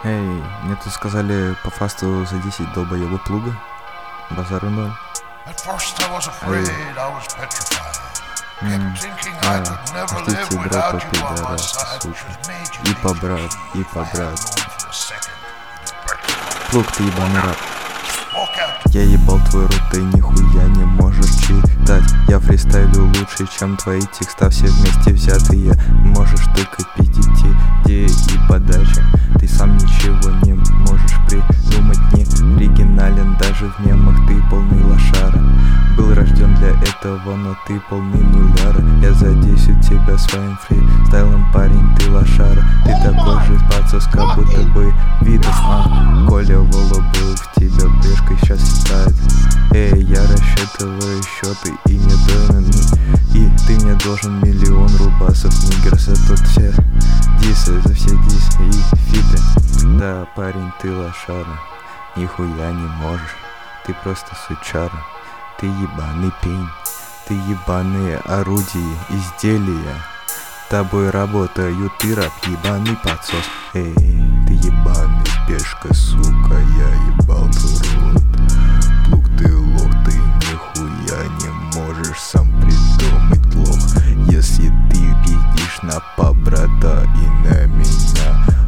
Эй, мне тут сказали по фасту за 10 долбоёба плуга. Базару 0. Ждите дропа, пидорасы, сука. И по брат. Плуг, ты ебаный раб. Я ебал твой рот, ты нихуя не можешь читать. Я фристайлю лучше, чем твои текста все вместе взятые. Можешь только пиздить идеи и подачи. Ты сам ничего не можешь придумать, не оригинален даже в мемах, ты полный лошара. Был рожден для этого, но ты полный нуляра. Я задейсь у тебя своим фристайлом, парень, ты лошара. Ты такой же пацас, как будто бы Витас, Коля Волобыл в тебя пешкой сейчас считает. Эй, я рассчитываю счеты и мне и ты мне должен 1 000 000 рубасов. Нигерс, а тут все дисы, за все дисы и фиты. Да, парень, ты лошара, нихуя не можешь, ты просто сучара. Ты ебаный пень, ты ебаные орудия, изделия. Тобой работают, ты раб, ебаный подсос. Эй, ты ебаный пешка, сука, я ебал твой рот. Плуг, ты лох, ты нихуя не можешь сам придумать лох. Если ты пиздишь на брата и на меня,